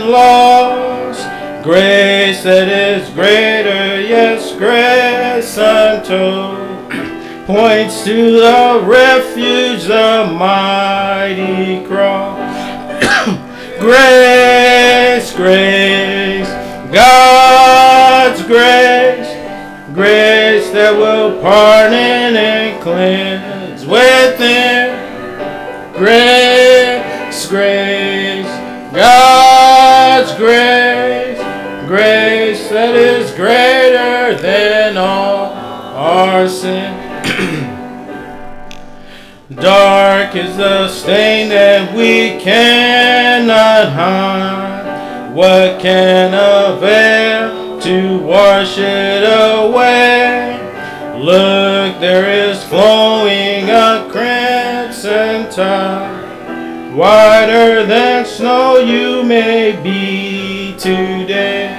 lost. Grace that is greater, yes, grace untold, points to the refuge, the mighty cross. Grace, grace, God's grace, grace that will pardon and cleanse within. Grace, grace, God's grace, grace that is greater than all our sin. Dark is the stain that we cannot hide. What can avail to wash it away? Look, there is flowing a crimson tide. Whiter than snow you may be today.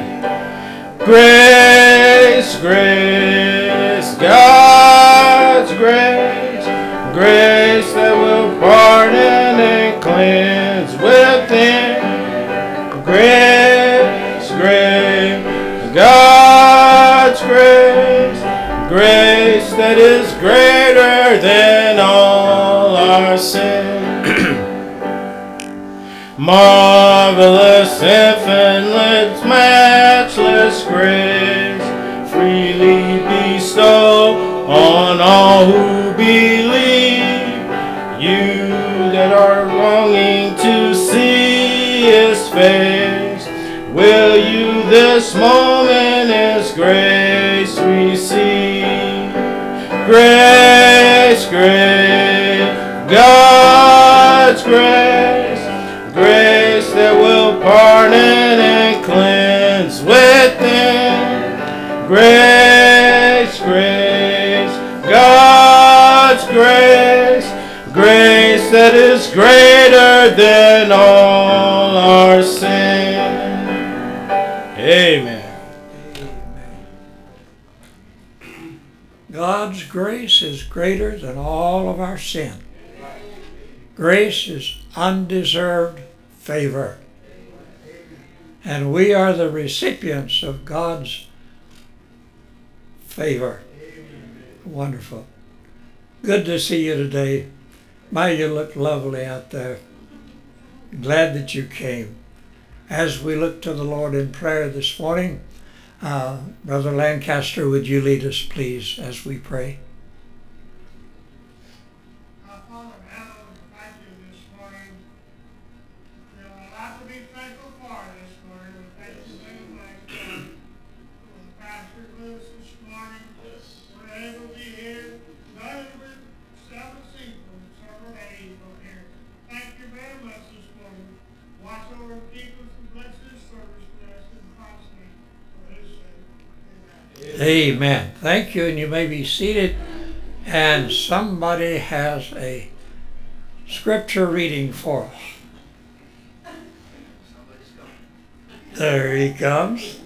Grace, grace, God's grace, grace that will pardon and cleanse within. Grace, grace, God's grace, grace that is greater than all our sin. Marvelous, infinite, matchless grace, freely bestowed on all who believe. You that are longing to see His face, will you this moment His grace receive? Grace, grace, God's grace, grace that will pardon and cleanse within. Grace, grace, God's grace, grace that is greater than all our sin. Amen. God's grace is greater than all of our sin. Grace is undeserved favor. And we are the recipients of God's favor. Wonderful. Good to see you today. My, you look lovely out there. Glad that you came. As we look to the Lord in prayer this morning, Brother Lancaster, would you lead us, please, as we pray? Amen. Thank you, and you may be seated. And somebody has a scripture reading for us. There he comes.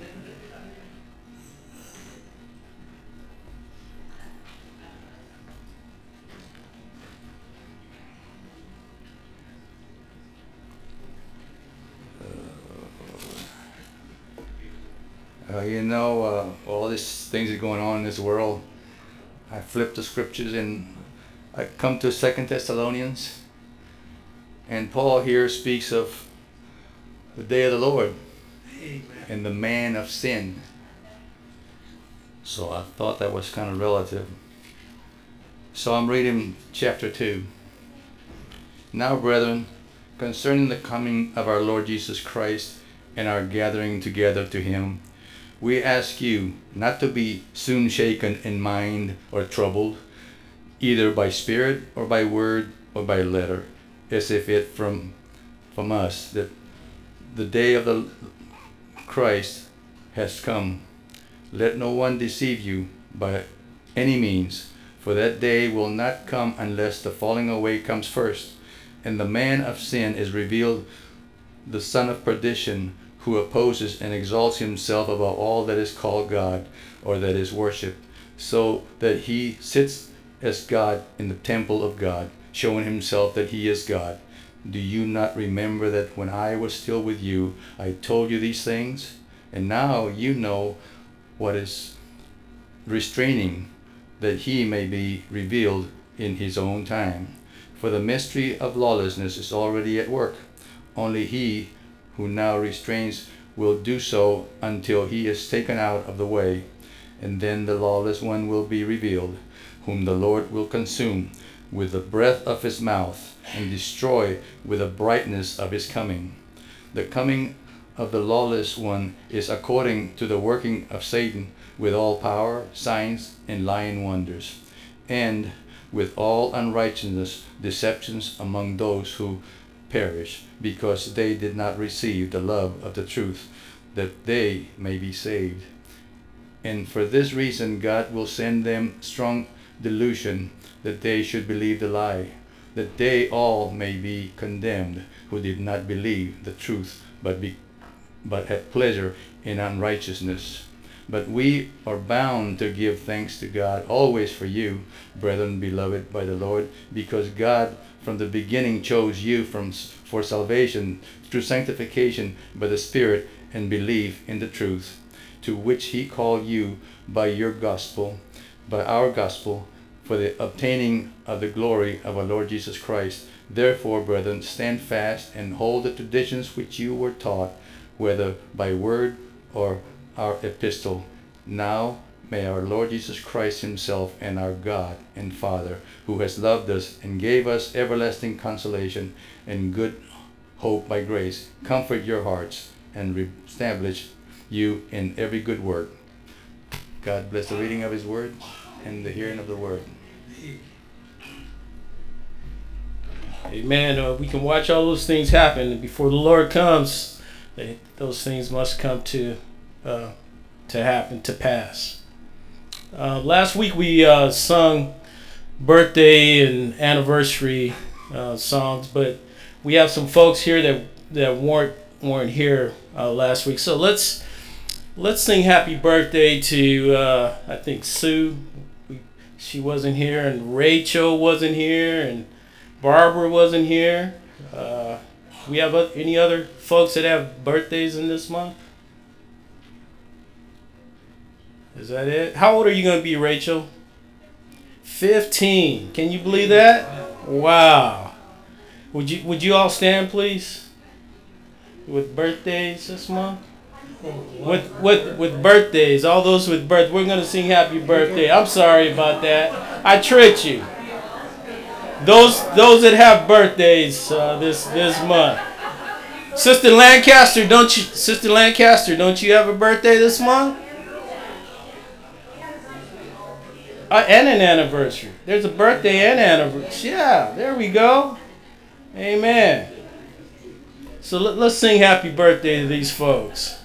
All these things are going on in this world. I flip the scriptures and I come to 2 Thessalonians, and Paul here speaks of the day of the Lord. Amen. And the man of sin. So I thought that was kind of relative. So I'm reading chapter 2. Now, brethren, concerning the coming of our Lord Jesus Christ and our gathering together to Him, we ask you not to be soon shaken in mind or troubled, either by spirit or by word or by letter, as if it from us, that the day of the Christ has come. Let no one deceive you by any means, for that day will not come unless the falling away comes first, and the man of sin is revealed, the son of perdition, who opposes and exalts himself above all that is called God or that is worshipped, so that he sits as God in the temple of God, showing himself that he is God. Do you not remember that when I was still with you, I told you these things? And now you know what is restraining, that he may be revealed in his own time. For the mystery of lawlessness is already at work. Only he who now restrains will do so until he is taken out of the way. And then the lawless one will be revealed, whom the Lord will consume with the breath of his mouth and destroy with the brightness of his coming. The coming of the lawless one is according to the working of Satan with all power, signs, and lying wonders, and with all unrighteousness, deceptions among those who perish, because they did not receive the love of the truth, that they may be saved. And for this reason God will send them strong delusion, that they should believe the lie, that they all may be condemned who did not believe the truth, but had pleasure in unrighteousness. But we are bound to give thanks to God always for you, brethren beloved by the Lord, because God from the beginning chose you for salvation through sanctification by the Spirit and belief in the truth, to which he called you by your gospel, by our gospel, for the obtaining of the glory of our Lord Jesus Christ. Therefore, brethren, stand fast and hold the traditions which you were taught, whether by word or our epistle. Now may our Lord Jesus Christ himself and our God and Father, who has loved us and gave us everlasting consolation and good hope by grace, comfort your hearts and establish you in every good work. God bless the reading of his word and the hearing of the word. Amen. We can watch all those things happen, and before the Lord comes, those things must come to happen, to pass. Last week we sung birthday and anniversary songs, but we have some folks here that weren't here last week. So let's sing happy birthday to I think Sue. She wasn't here, and Rachel wasn't here, and Barbara wasn't here. We have any other folks that have birthdays in this month? Is that it? How old are you going to be, Rachel? 15. Can you believe that? Wow. Would you all stand, please? With birthdays this month? With birthdays, all those with birth. We're going to sing happy birthday. I'm sorry about that. I tricked you. Those that have birthdays this month. Sister Lancaster, don't you have a birthday this month? And an anniversary. There's a birthday and anniversary. Yeah, there we go. Amen. So let's sing happy birthday to these folks.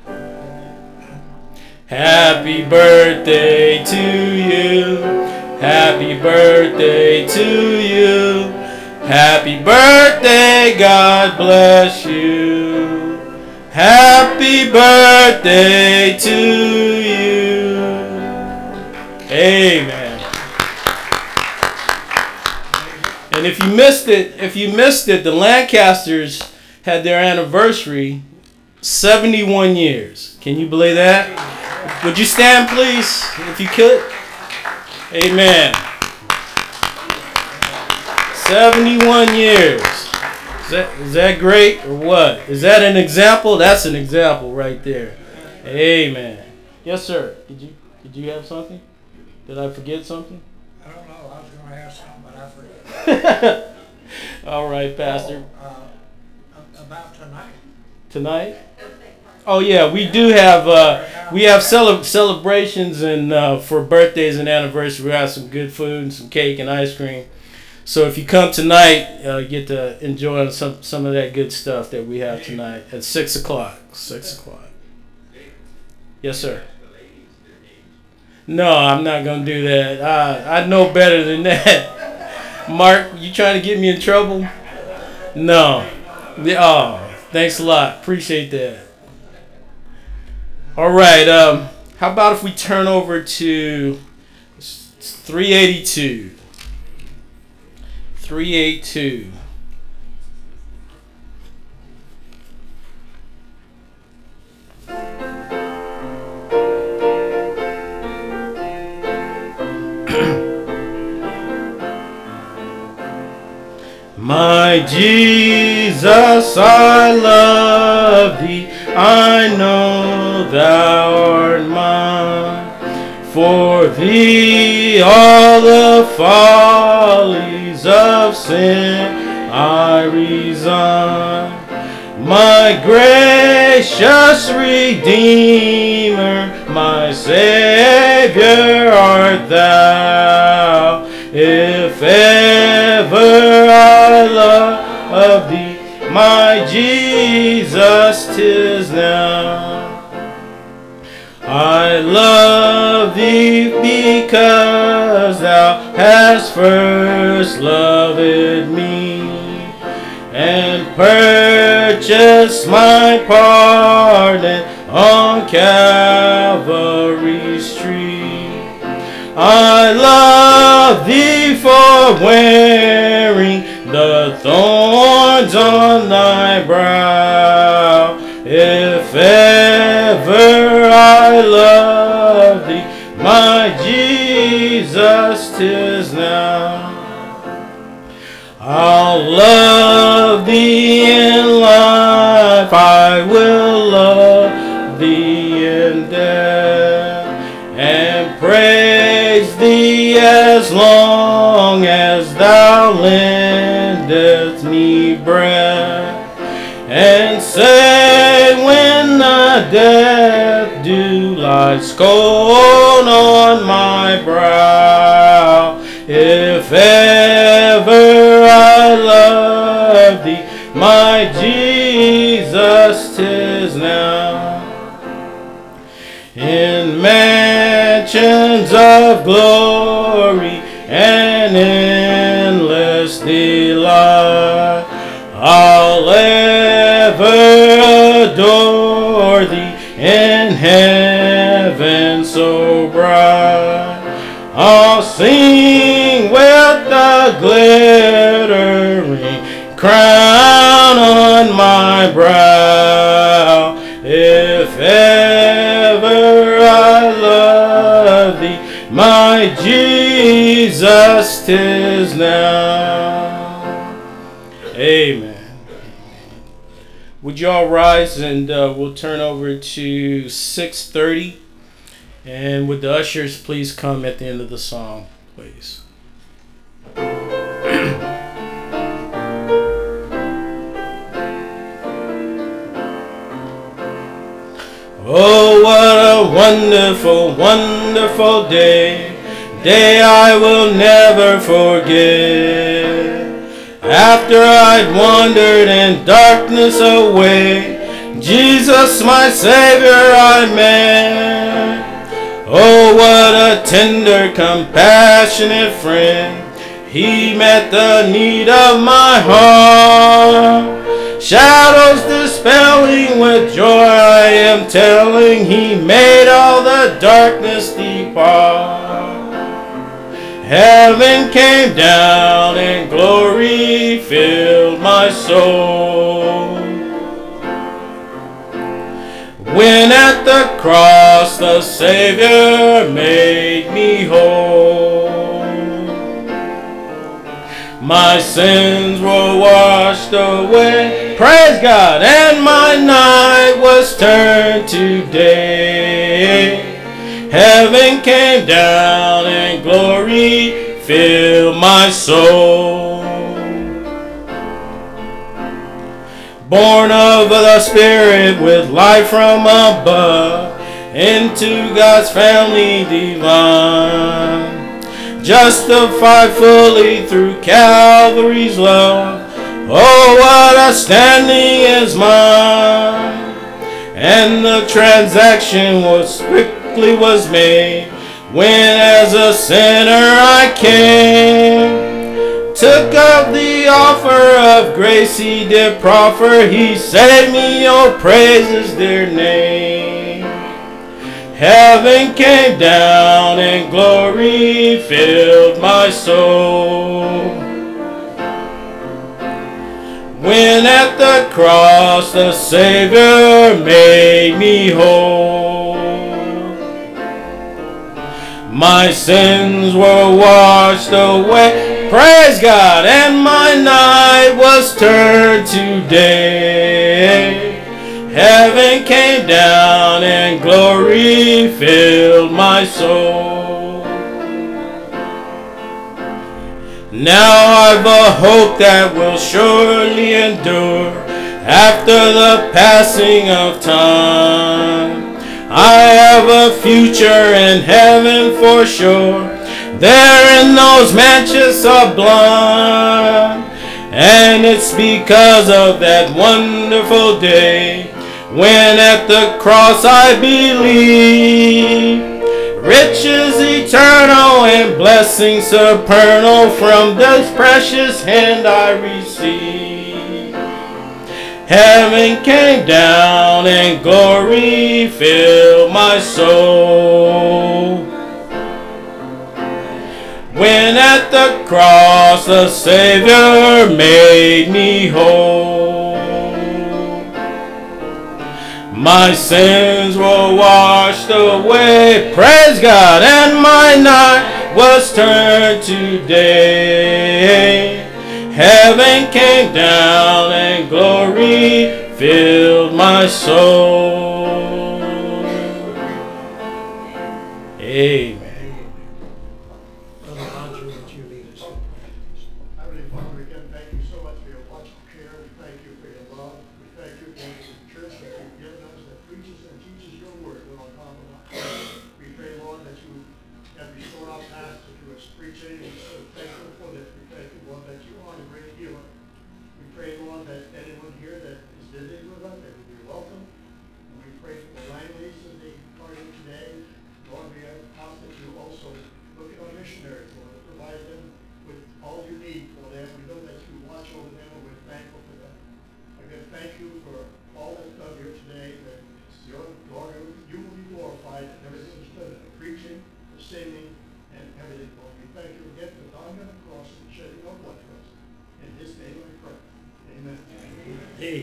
Happy birthday to you. Happy birthday to you. Happy birthday, God bless you. Happy birthday to you. Amen. And if you missed it, the Lancasters had their anniversary, 71 years. Can you believe that? Would you stand, please, if you could? Amen. 71 years. Is that great or what? Is that an example? That's an example right there. Amen. Yes, sir. Did you have something? Did I forget something? I don't know. I was going to ask something, but I forgot. All right, Pastor. About tonight. Tonight? Oh yeah, we do have celebrations and for birthdays and anniversaries. We have some good food and some cake and ice cream. So if you come tonight, you get to enjoy some of that good stuff that we have tonight at 6 o'clock. 6 o'clock. Yes, sir. No, I'm not gonna do that. I know better than that. Mark, you trying to get me in trouble? No. Oh, thanks a lot. Appreciate that. All right. How about if we turn over to 382? 382. My Jesus, I love thee. I know thou art mine. For thee all the follies of sin I resign. My gracious Redeemer, my Savior art thou. If ever I love thee, my Jesus, 'tis now. I love thee because thou hast first loved me, and purchased my pardon on Calvary's tree. I love thee for wearing the thorns on thy brow. If ever I love thee, my Jesus, 'tis now. I'll love thee in life, I will love thee in death, and praise thee as long as thou lendest me breath, and say when the death dew lies cold on my brow, if ever I love thee, my Jesus, 'tis now. In mansions of glory and endless delight, I'll ever adore thee in heaven so bright. I'll sing with the glittering crown on my brow. If ever I love thee, my Jesus, 'tis now. Amen. Would y'all rise, and we'll turn over to 6:30. And would the ushers please come at the end of the song, please. Oh, what a wonderful, wonderful day I will never forget. After I'd wandered in darkness away, Jesus, my Savior, I met. Oh, what a tender, compassionate friend. He met the need of my heart. Shadows dispelling with joy, I am telling, he made all the darkness depart. Heaven came down and glory filled my soul. When at the cross the Savior made me whole, my sins were washed away, praise God, and my night was turned to day. Heaven came down and glory filled my soul. Born of the Spirit with life from above, into God's family divine, justified fully through Calvary's love. Oh, what a standing is mine! And the transaction was made when as a sinner I came. Took up the offer of grace he did proffer. He saved me, oh praise his dear name. Heaven came down and glory filled my soul. When at the cross the Savior made me whole. My sins were washed away, Praise God. And my night was turned to day. Heaven came down and glory filled my soul. Now I've a hope that will surely endure after the passing of time. I have a future in heaven for sure, there in those mansions sublime. And it's because of that wonderful day when at the cross I believe. Riches eternal and blessings supernal from this precious hand I receive. Heaven came down and glory filled my soul. When at the cross the Savior made me whole. My sins were washed away, praise God, and my night was turned to day. Heaven came down and glory filled my soul. Amen. Brother Roger, would you lead us? Heavenly Father, again, thank you so much for your watchful care. We thank you for your love. We thank you for the church that you've given us that preaches and teaches your word, Lord God. We pray, Lord, that you have restored our pastor to his preaching. We're so thankful for this. We thank you, Lord, that you are the great healer. We pray, Lord, that anyone here that is visiting with us, they will be welcome. And we pray for the Langleys as they party today. Lord, we ask that you also look at our missionaries, Lord, and provide them with all you need for them. We know that you watch over them, and we're thankful for them. Again, thank you for all that's done here today, that your glory, you will be glorified in everything that's done, the preaching, the singing, and everything, Lord. We thank you again for dying on the cross and shedding your blood for us. In his name we pray. Amen. Hey.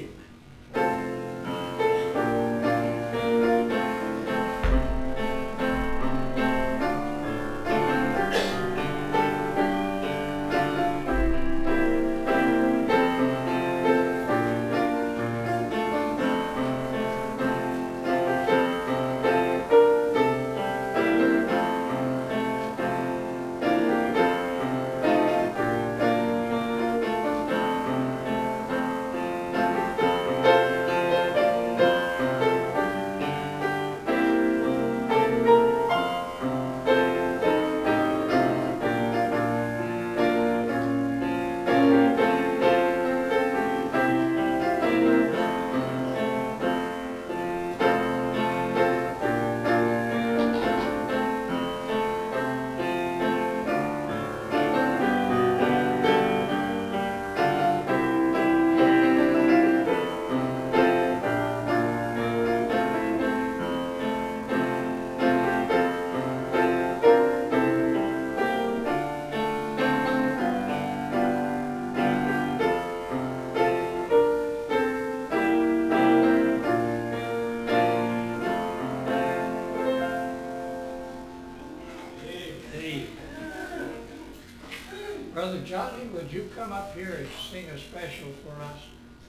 Brother Johnny, would you come up here and sing a special for us?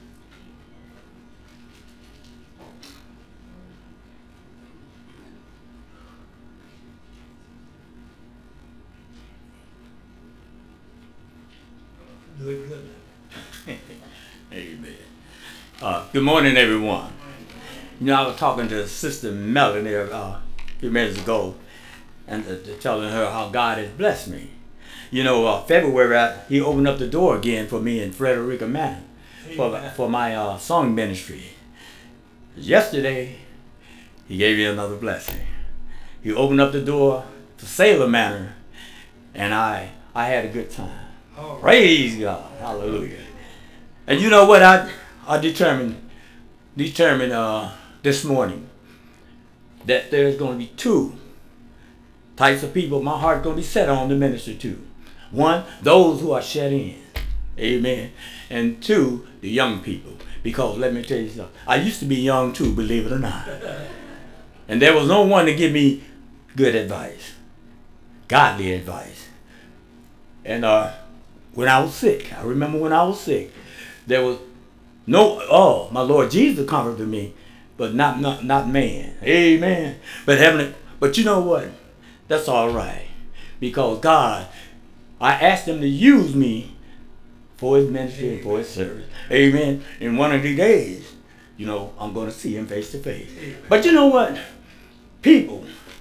Do it good. Amen. Good morning, everyone. You know, I was talking to Sister Melanie a few minutes ago, and telling her how God has blessed me. You know, February, he opened up the door again for me in Frederica, Manor, for my song ministry. Yesterday, he gave me another blessing. He opened up the door for Sailor Manor, and I had a good time. Oh. Praise God. Hallelujah. And you know what I determined this morning? That there's going to be two types of people my heart's going to be set on to minister to. One, those who are shut in. Amen. And two, the young people. Because let me tell you something. I used to be young too, believe it or not. And there was no one to give me good advice. Godly advice. And when I was sick. I remember when I was sick, there was no, oh, my Lord Jesus comforted me, but not man. Amen. But heavenly, but you know what? That's all right. Because God, I asked him to use me for his ministry and for his service. Amen. In one of these days, you know, I'm going to see him face to face. But you know what? People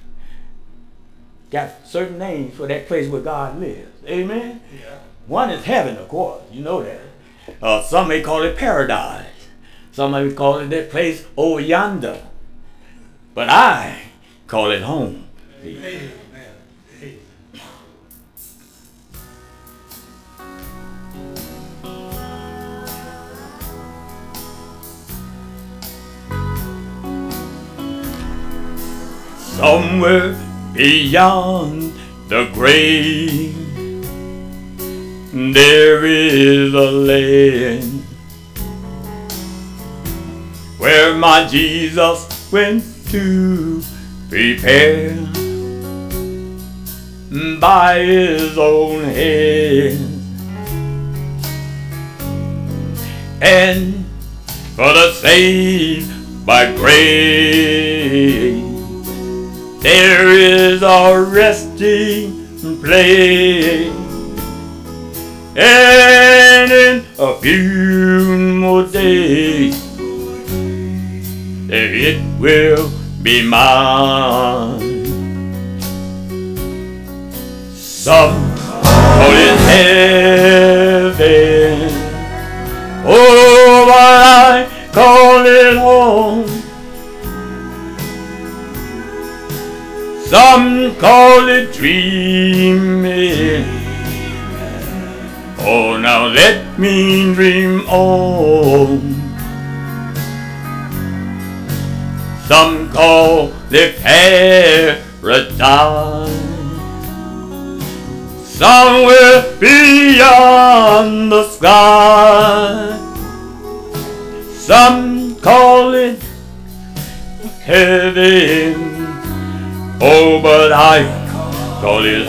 got certain names for that place where God lives. Amen. Yeah. One is heaven, of course. You know that. Some may call it paradise. Some may call it that place over yonder. But I call it home. Amen. Somewhere beyond the grave, there is a land where my Jesus went to prepare by his own hand. And for the saved by grace, there is a resting place, and in a few more days, it will be mine. Some call it heaven, oh, but I call it home. Some call it dreaming. Oh, now let me dream on. Some call it paradise, somewhere beyond the sky. Some call it heaven. Oh, but I call it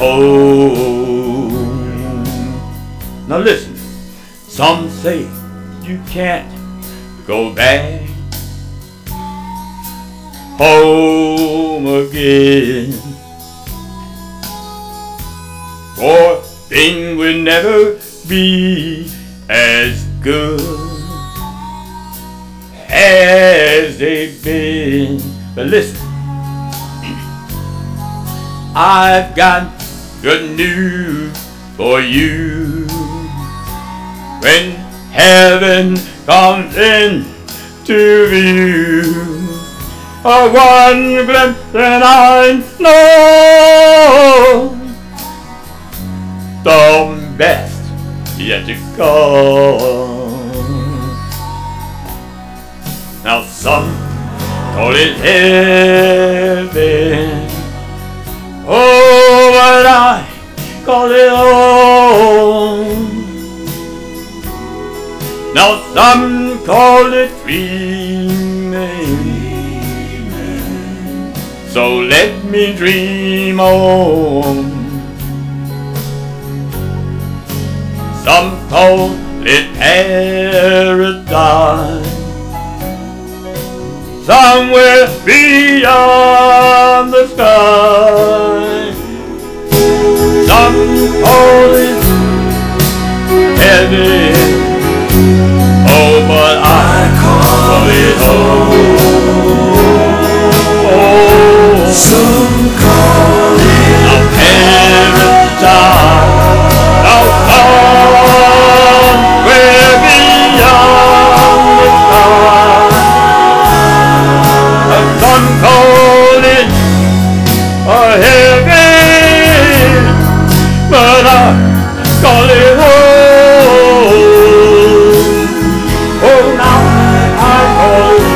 home. Now listen, some say you can't go back home again, for things will never be as good as they've been. But listen, I've got good news for you. When heaven comes in to view, a one glimpse and I know the best yet to come. Now some call it heaven, oh, but I call it home. Now some call it dreaming, so let me dream on. Some call it paradise, somewhere beyond the sky. Some call it heaven, oh, but I call it home. Oh, some call it a paradise, somewhere beyond the sky. Some call it a heaven, but I call it home. Oh, now I call it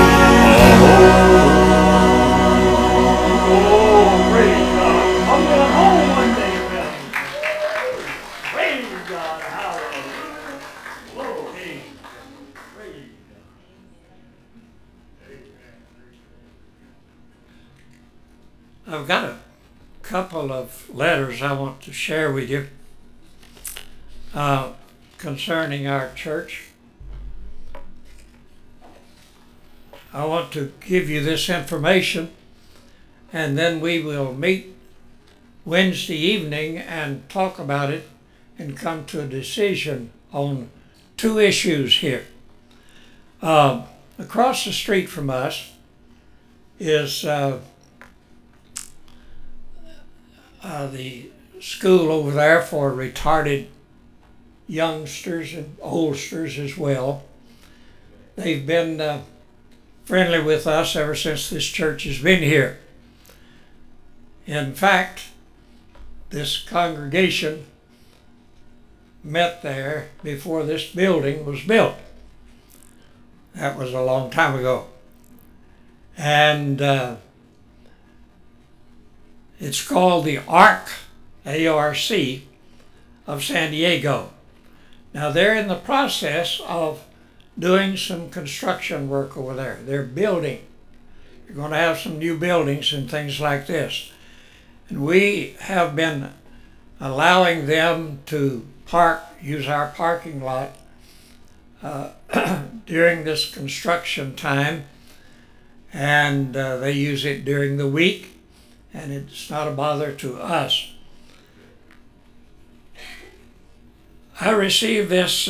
home. Oh, praise God. I'm going home one day, man. Praise God. Hallelujah. Glory. Praise God. I've got a couple of letters I want to share with you. concerning our church. I want to give you this information, and then we will meet Wednesday evening and talk about it and come to a decision on two issues here. Across the street from us is the school over there for retarded youngsters and oldsters as well. They've been friendly with us ever since this church has been here. In fact, this congregation met there before this building was built. That was a long time ago. And it's called the ARC, A-R-C, of San Diego. Now they're in the process of doing some construction work over there. They're building. They're going to have some new buildings and things like this. And we have been allowing them to use our parking lot during this construction time, and they use it during the week, and it's not a bother to us. I received this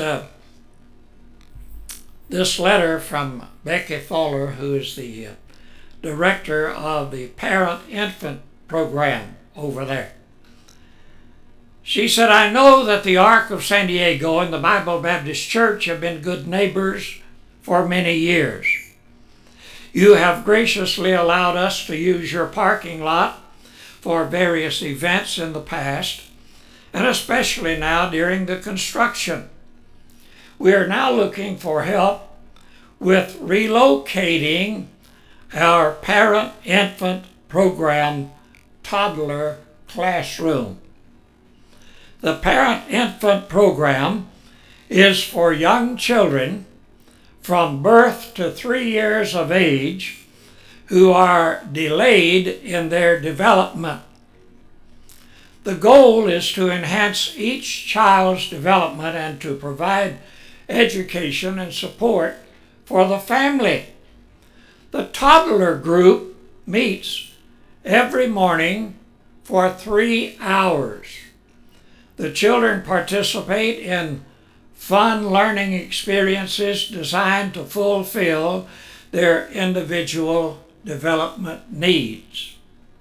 letter from Becky Fowler, who is the director of the Parent-Infant program over there. She said, "I know that the Ark of San Diego and the Bible Baptist Church have been good neighbors for many years. You have graciously allowed us to use your parking lot for various events in the past, and especially now during the construction. We are now looking for help with relocating our Parent-Infant program toddler classroom. The Parent-Infant program is for young children from birth to 3 years of age who are delayed in their development. The goal is to enhance each child's development and to provide education and support for the family. The toddler group meets every morning for 3 hours. The children participate in fun learning experiences designed to fulfill their individual development needs.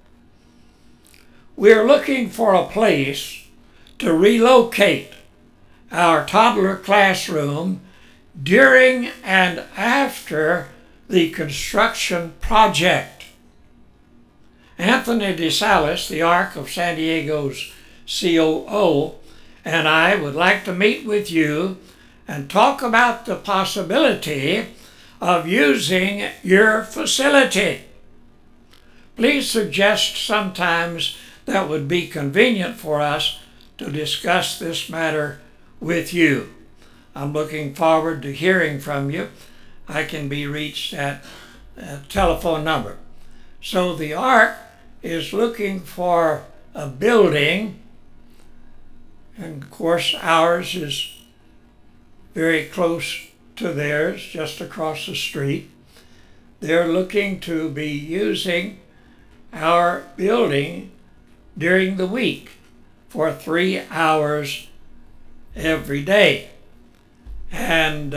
We're looking for a place to relocate our toddler classroom during and after the construction project. Anthony DeSalis, the Ark of San Diego's COO, and I would like to meet with you and talk about the possibility of using your facility. Please suggest sometimes that would be convenient for us to discuss this matter with you. I'm looking forward to hearing from you. I can be reached at a telephone number. So the Ark is looking for a building, and of course ours is very close to theirs, just across the street. They're looking to be using our building during the week for 3 hours every day. And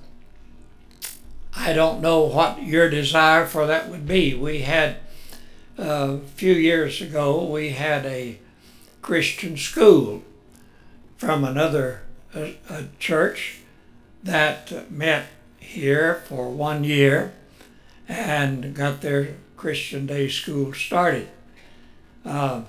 I don't know what your desire for that would be. We had, a few years ago, we had a Christian school from another church that met here for 1 year and got their Christian day school started. Now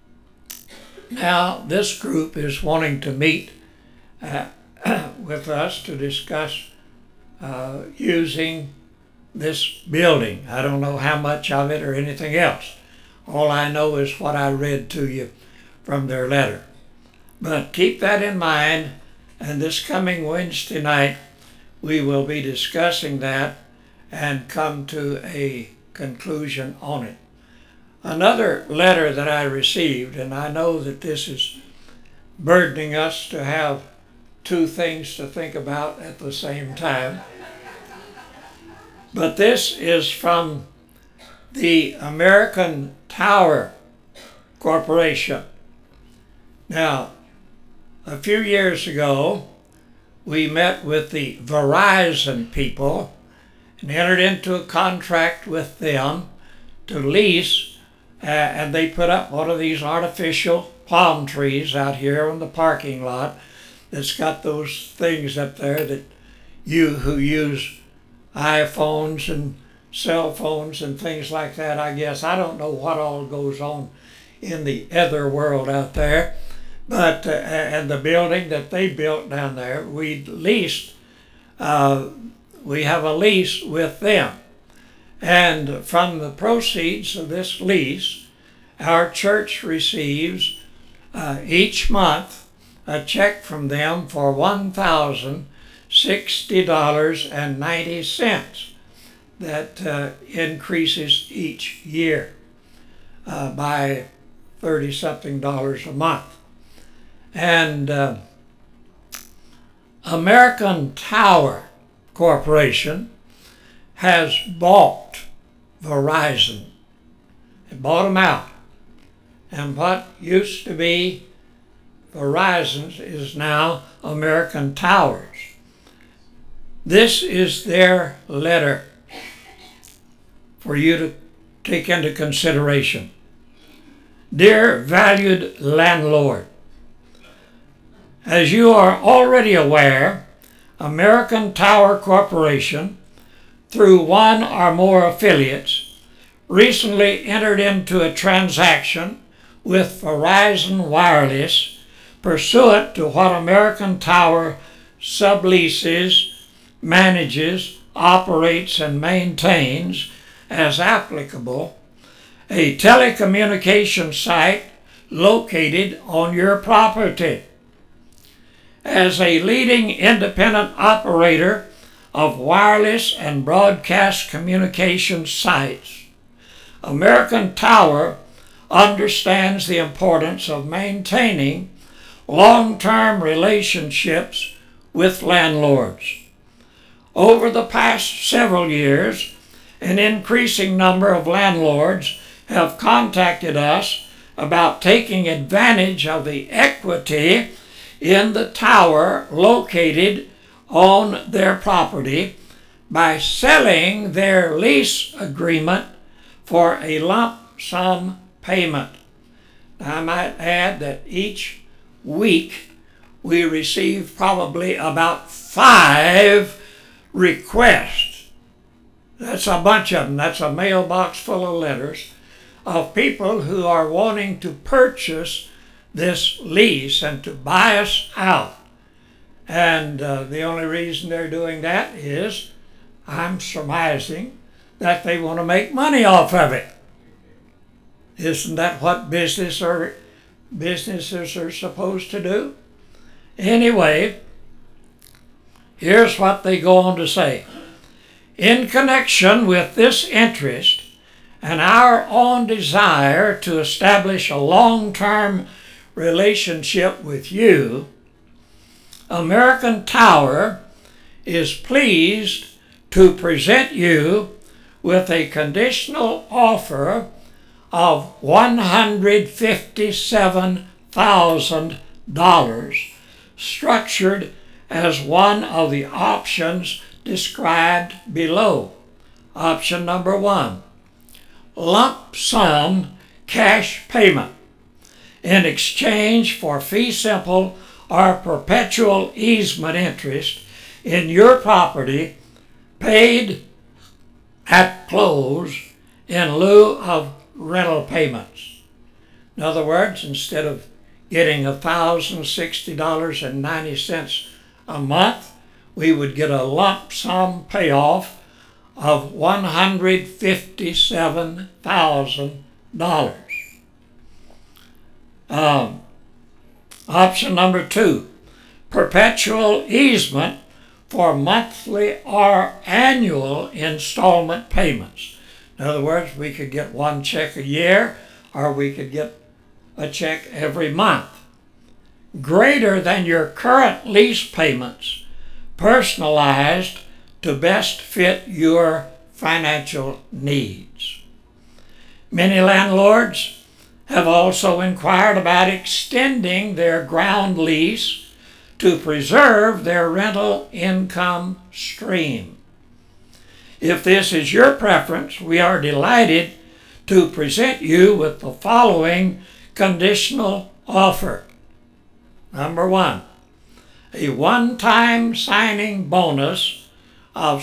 this group is wanting to meet with us to discuss using this building. I don't know how much of it or anything else. All I know is what I read to you from their letter. But keep that in mind, and this coming Wednesday night we will be discussing that and come to a conclusion on it. Another letter that I received, and I know that this is burdening us to have two things to think about at the same time. But this is from the American Tower Corporation. Now, a few years ago, we met with the Verizon people and entered into a contract with them to lease, and they put up one of these artificial palm trees out here in the parking lot that's got those things up there that you who use iPhones and cell phones and things like that, I guess. I don't know what all goes on in the other world out there, but and the building that they built down there, we leased. We have a lease with them, and from the proceeds of this lease, our church receives each month a check from them for $1,060.90. That increases each year by $30-something a month. And American Tower Corporation has bought Verizon. It bought them out. And what used to be Verizon's is now American Towers. This is their letter for you to take into consideration. Dear valued landlord, as you are already aware, American Tower Corporation, through one or more affiliates, recently entered into a transaction with Verizon Wireless pursuant to what American Tower subleases, manages, operates, and maintains as applicable a telecommunication site located on your property. As a leading independent operator of wireless and broadcast communication sites, American Tower understands the importance of maintaining long-term relationships with landlords. Over the past several years, an increasing number of landlords have contacted us about taking advantage of the equity in the tower located on their property by selling their lease agreement for a lump sum payment. I might add that each week we receive probably about 5 requests. That's a bunch of them. That's a mailbox full of letters of people who are wanting to purchase this lease and to buy us out. And the only reason they're doing that is, I'm surmising, that they want to make money off of it. Isn't that what businesses are supposed to do? Anyway, here's what they go on to say. In connection with this interest and our own desire to establish a long-term relationship with you, American Tower is pleased to present you with a conditional offer of $157,000 structured as one of the options described below. Option number 1, lump sum cash payment in exchange for fee simple or perpetual easement interest in your property paid at close in lieu of rental payments. In other words, instead of getting $1,060.90 a month, we would get a lump sum payoff of $157,000. Option number 2, perpetual easement for monthly or annual installment payments. In other words, we could get one check a year, or we could get a check every month. greater than your current lease payments, personalized to best fit your financial needs. Many landlords have also inquired about extending their ground lease to preserve their rental income stream. If this is your preference, we are delighted to present you with the following conditional offer. Number one, a one-time signing bonus of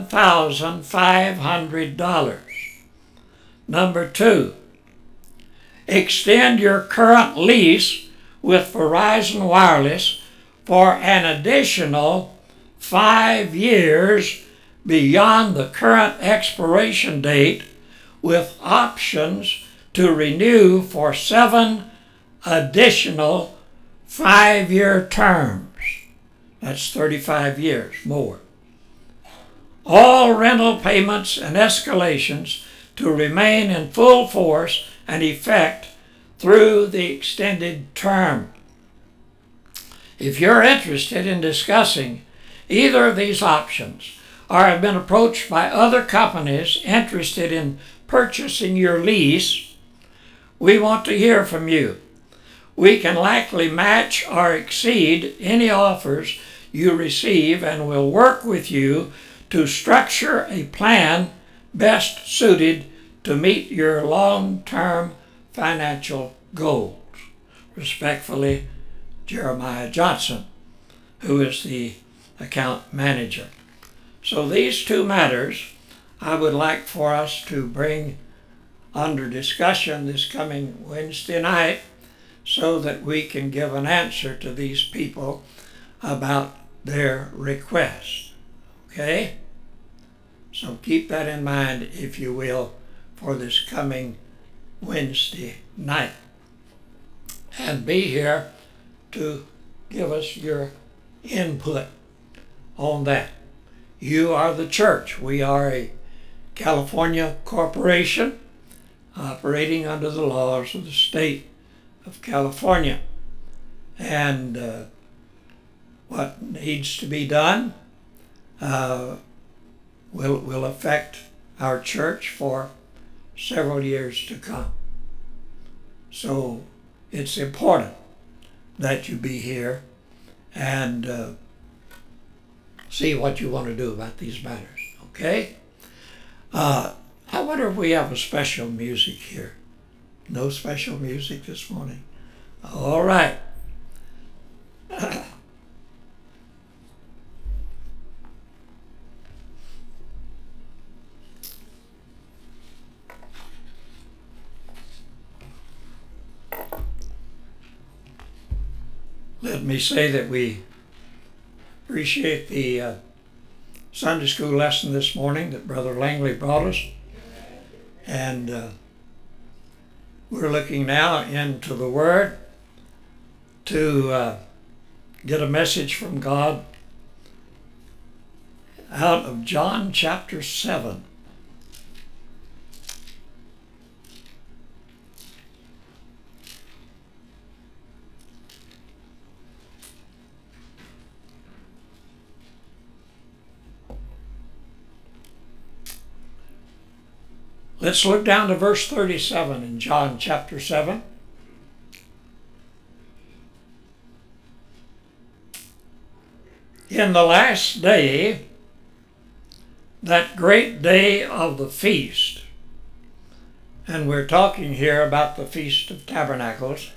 $7,500. Number two, extend your current lease with Verizon Wireless for an additional 5 years beyond the current expiration date, with options to renew for 7 additional 5-year terms. That's 35 years more. All rental payments and escalations to remain in full force and effect through the extended term. If you're interested in discussing either of these options, or have been approached by other companies interested in purchasing your lease, we want to hear from you. We can likely match or exceed any offers you receive and will work with you to structure a plan best suited to meet your long-term financial goals. Respectfully, Jeremiah Johnson, who is the account manager. So these two matters I would like for us to bring under discussion this coming Wednesday night so that we can give an answer to these people about their requests. Okay? So keep that in mind, if you will, for this coming Wednesday night. And be here to give us your input on that. You are the church. We are a California corporation operating under the laws of the state of California. And what needs to be done will affect our church for several years to come. So it's important that you be here and see what you want to do about these matters, okay? I wonder if we have a special music here. No special music this morning. All right. Let me say that we appreciate the Sunday school lesson this morning that Brother Langley brought us. And we're looking now into the Word to get a message from God out of John chapter 7. Let's look down to verse 37 in John chapter 7. In the last day, that great day of the feast, and we're talking here about the Feast of Tabernacles,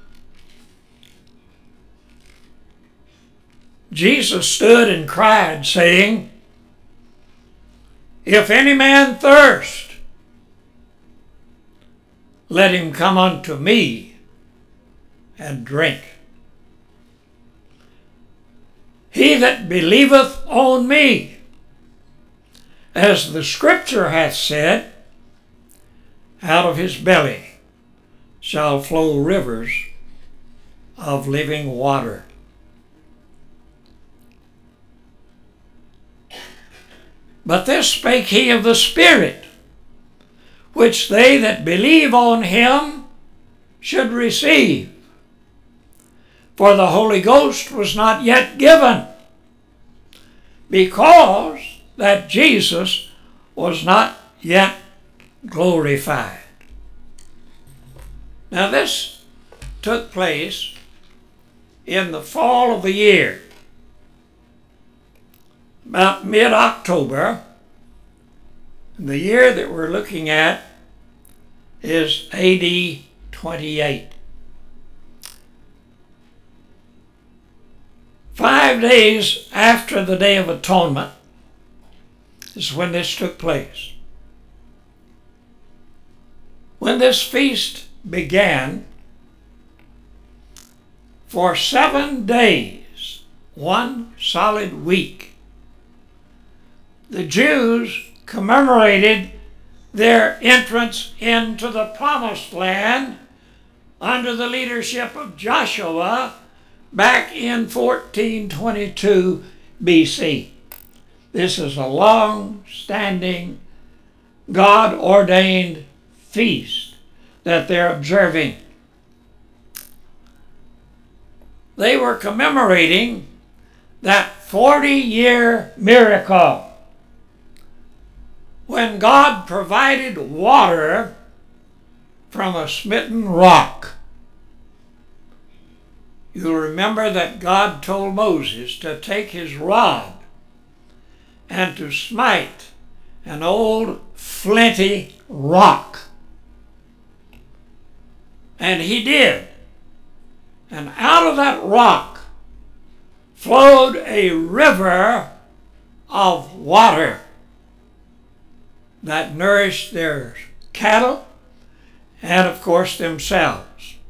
Jesus stood and cried, saying, "If any man thirst, let him come unto me and drink. He that believeth on me, as the Scripture hath said, out of his belly shall flow rivers of living water." But this spake he of the Spirit, which they that believe on him should receive. for the Holy Ghost was not yet given, because that Jesus was not yet glorified. Now this took place in the fall of the year, about mid-October. The year that we're looking at is AD 28. 5 days after the Day of Atonement is when this took place. When this feast began, for 7 days, one solid week, the Jews commemorated their entrance into the Promised Land under the leadership of Joshua back in 1422 BC. This is a long-standing, God-ordained feast that they're observing. They were commemorating that 40-year miracle when God provided water from a smitten rock. You'll remember that God told Moses to take his rod and to smite an old flinty rock. And he did. And out of that rock flowed a river of water that nourished their cattle and, of course, themselves.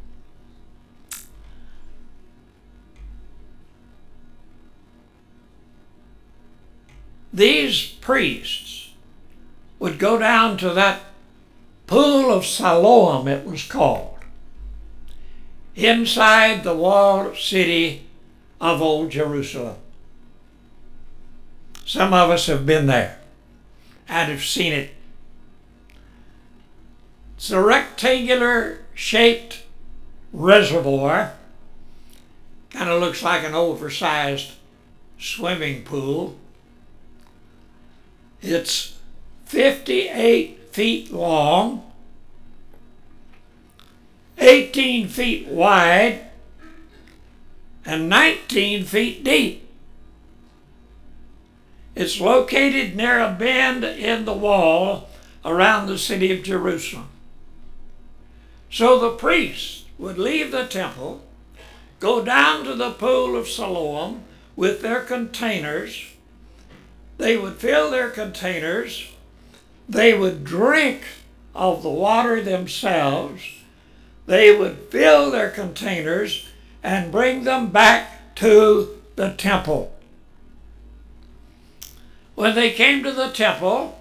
These priests would go down to that pool of Siloam, it was called, inside the walled city of Old Jerusalem. Some of us have been there and have seen it. It's a rectangular shaped reservoir, kind of looks like an oversized swimming pool. It's 58 feet long, 18 feet wide, and 19 feet deep. It's located near a bend in the wall around the city of Jerusalem. So the priests would leave the temple, go down to the pool of Siloam with their containers. They would fill their containers. They would drink of the water themselves. They would fill their containers and bring them back to the temple. When they came to the temple,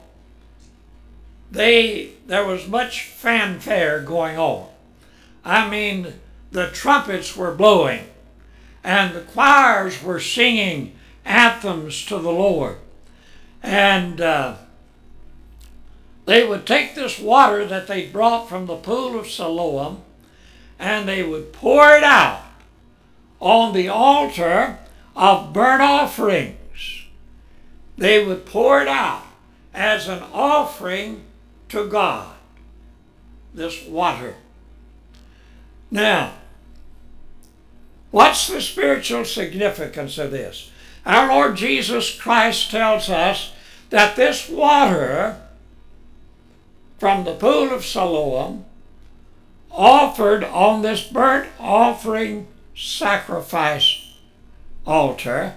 there was much fanfare going on. I mean, the trumpets were blowing and the choirs were singing anthems to the Lord. And they would take this water that they brought from the pool of Siloam and they would pour it out on the altar of burnt offerings. They would pour it out as an offering to God, this water. Now, what's the spiritual significance of this? Our Lord Jesus Christ tells us that this water from the pool of Siloam, offered on this burnt offering sacrifice altar,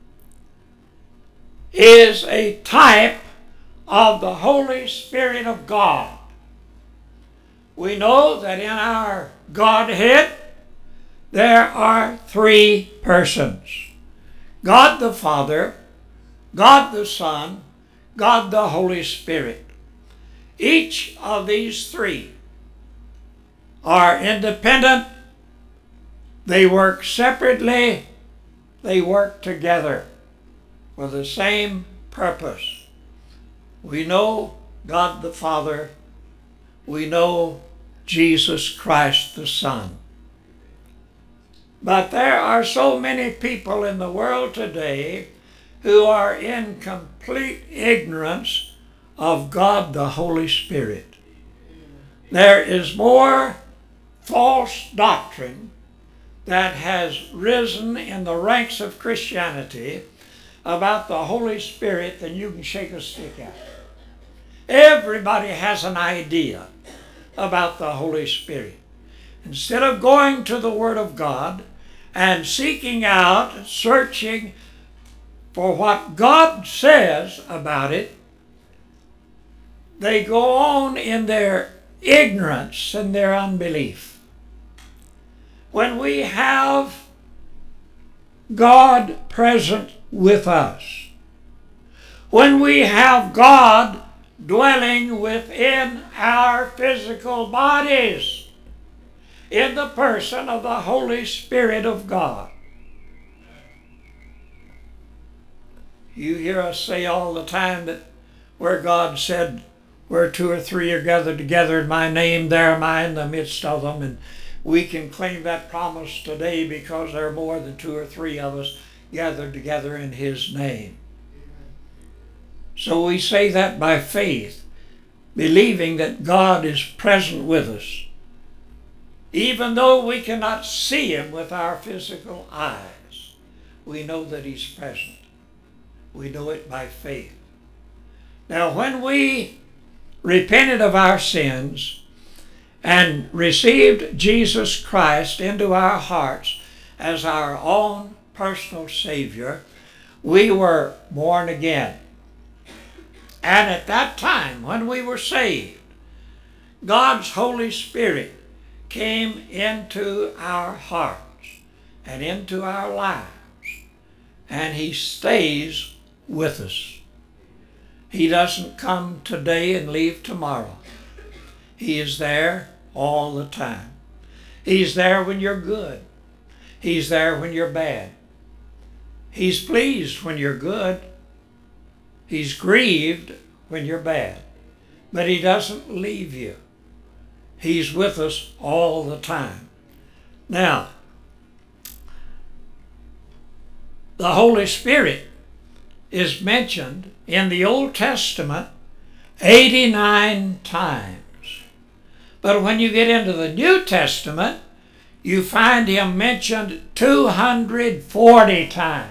is a type of the Holy Spirit of God. We know that in our Godhead there are three persons: God the Father, God the Son, God the Holy Spirit. Each of these three are independent. They work separately. They work together for the same purpose. We know God the Father. We know Jesus Christ the Son. But there are so many people in the world today who are in complete ignorance of God the Holy Spirit. There is more false doctrine that has risen in the ranks of Christianity about the Holy Spirit than you can shake a stick at. Everybody has an idea about the Holy Spirit. Instead of going to the Word of God and seeking out, searching for what God says about it, they go on in their ignorance and their unbelief. When we have God present with us, when we have God dwelling within our physical bodies in the person of the Holy Spirit of God. You hear us say all the time that where God said, where two or three are gathered together in my name, there am I in the midst of them. And we can claim that promise today because there are more than two or three of us gathered together in His name. So we say that by faith, believing that God is present with us. Even though we cannot see Him with our physical eyes, we know that He's present. We know it by faith. Now, when we repented of our sins and received Jesus Christ into our hearts as our own personal Savior, we were born again. And at that time, when we were saved, God's Holy Spirit came into our hearts and into our lives, and He stays with us. He doesn't come today and leave tomorrow. He is there all the time. He's there when you're good. He's there when you're bad. He's pleased when you're good. He's grieved when you're bad. But He doesn't leave you. He's with us all the time. Now, the Holy Spirit is mentioned in the Old Testament 89 times. But when you get into the New Testament, you find Him mentioned 240 times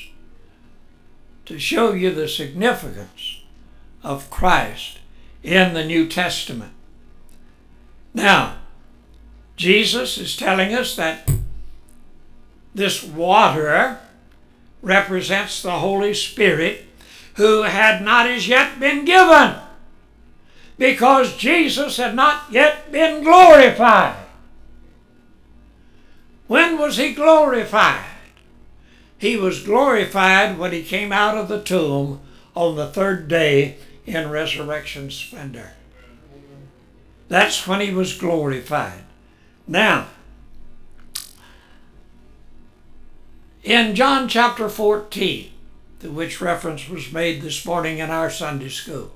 to show you the significance of Christ in the New Testament. Now, Jesus is telling us that this water represents the Holy Spirit, who had not as yet been given, because Jesus had not yet been glorified. When was He glorified? He was glorified when He came out of the tomb on the third day in resurrection splendor. That's when He was glorified. Now, in John chapter 14, to which reference was made this morning in our Sunday school,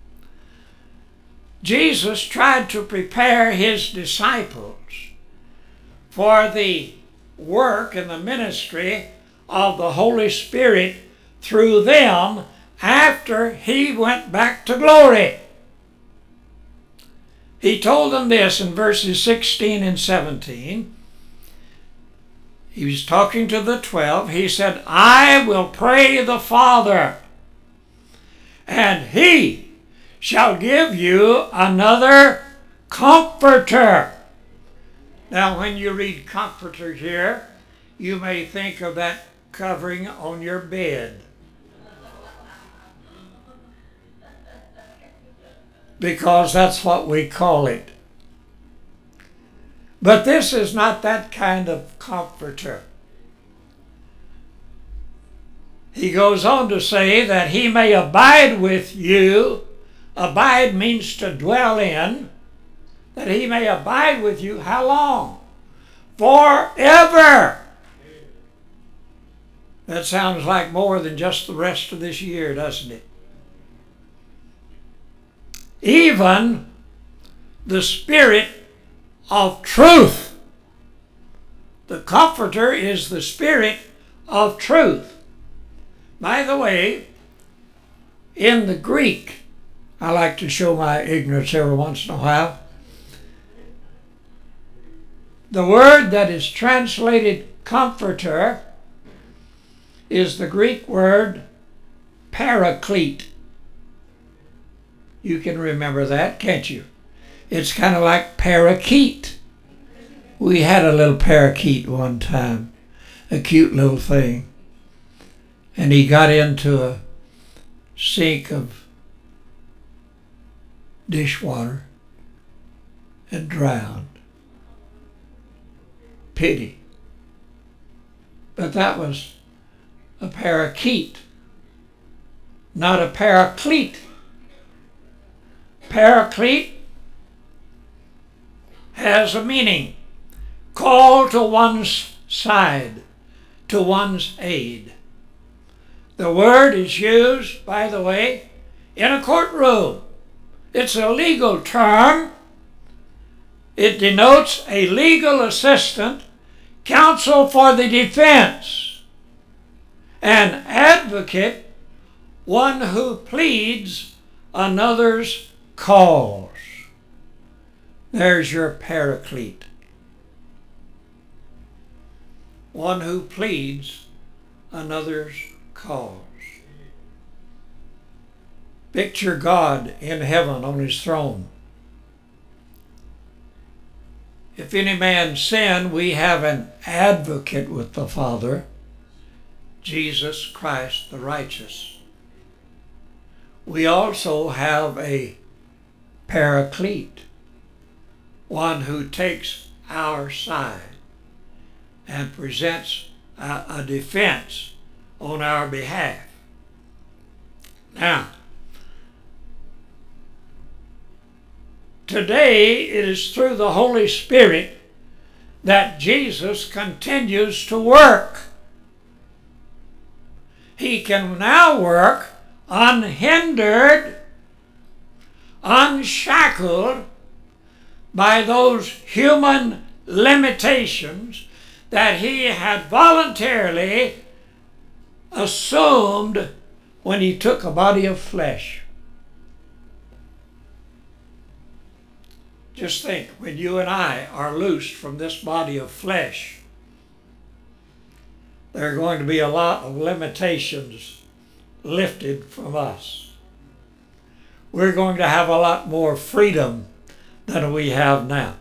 Jesus tried to prepare His disciples for the work and the ministry of the Holy Spirit through them after He went back to glory. He told them this in verses 16 and 17. He was talking to the 12. He said, I will pray the Father, and He shall give you another Comforter. Now, when you read Comforter here, you may think of that covering on your bed, because that's what we call it. But this is not that kind of comforter. He goes on to say that He may abide with you. Abide means to dwell in. That He may abide with you. How long? Forever. That sounds like more than just the rest of this year, doesn't it? Even the Spirit of truth, The Comforter is the Spirit of truth. By the way, in the Greek, I like to show my ignorance every once in a while. The word that is translated comforter is the Greek word paraclete. You can remember that, can't you? It's kind of like parakeet. We had a little parakeet one time, a cute little thing. And he got into a sink of dishwater and drowned. Pity. But that was a parakeet, not a paraclete. Paraclete has a meaning. Call to one's side, to one's aid. The word is used, by the way, in a courtroom. It's a legal term. It denotes a legal assistant, counsel for the defense, an advocate, one who pleads another's cause. There's your paraclete. One who pleads another's cause. Picture God in heaven on his throne. If any man sin, we have an advocate with the Father, Jesus Christ the righteous. We also have a paraclete, one who takes our side and presents a defense on our behalf. Now, today it is through the Holy Spirit that Jesus continues to work. He can now work unhindered, unshackled by those human limitations that he had voluntarily assumed when he took a body of flesh. Just think, when you and I are loosed from this body of flesh, there are going to be a lot of limitations lifted from us. We're going to have a lot more freedom than we have now.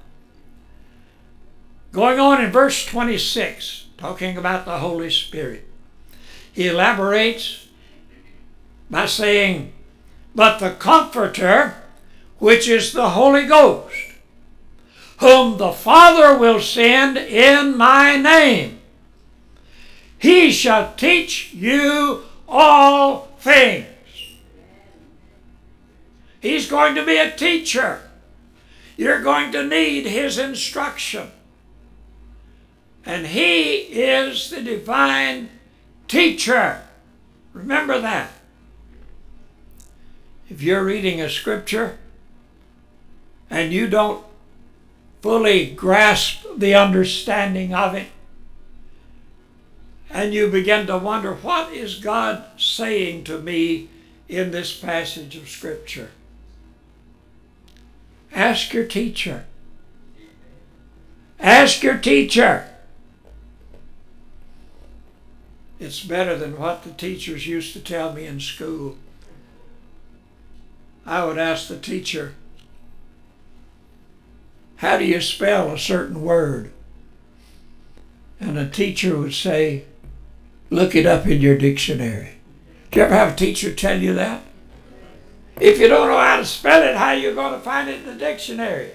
Going on in verse 26, talking about the Holy Spirit, he elaborates by saying, "But the Comforter, which is the Holy Ghost, whom the Father will send in my name, he shall teach you all things." He's going to be a teacher. You're going to need his instruction. And he is the divine teacher. Remember that. If you're reading a scripture and you don't fully grasp the understanding of it, and you begin to wonder, what is God saying to me in this passage of Scripture? Ask your teacher. Ask your teacher. It's better than what the teachers used to tell me in school. I would ask the teacher, "How do you spell a certain word?" And the teacher would say, "Look it up in your dictionary." Do you ever have a teacher tell you that? If you don't know how to spell it, how are you going to find it in the dictionary?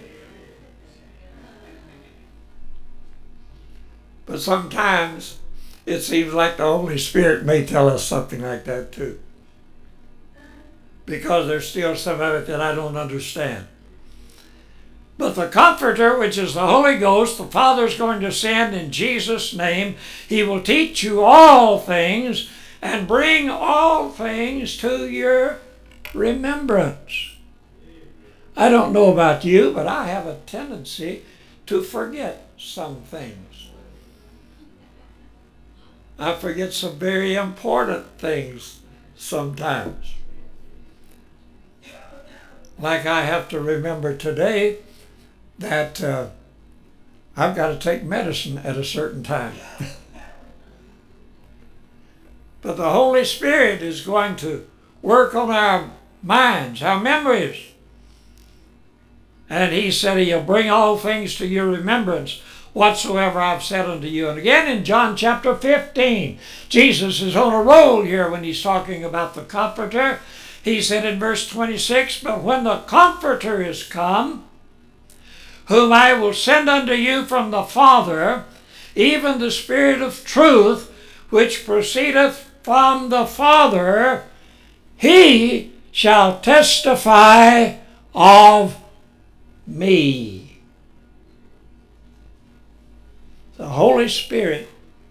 But sometimes it seems like the Holy Spirit may tell us something like that too, because there's still some of it that I don't understand. But the Comforter, which is the Holy Ghost, the Father is going to send in Jesus' name. He will teach you all things and bring all things to your remembrance. I don't know about you, but I have a tendency to forget some things. I forget some very important things sometimes. Like I have to remember today that I've got to take medicine at a certain time. But the Holy Spirit is going to work on our minds, our memories. And he said he'll bring all things to your remembrance, whatsoever I've said unto you. And again in John chapter 15, Jesus is on a roll here when he's talking about the Comforter. He said in verse 26, but when the Comforter is come, whom I will send unto you from the Father, even the Spirit of truth, which proceedeth from the Father, he shall testify of me. The Holy Spirit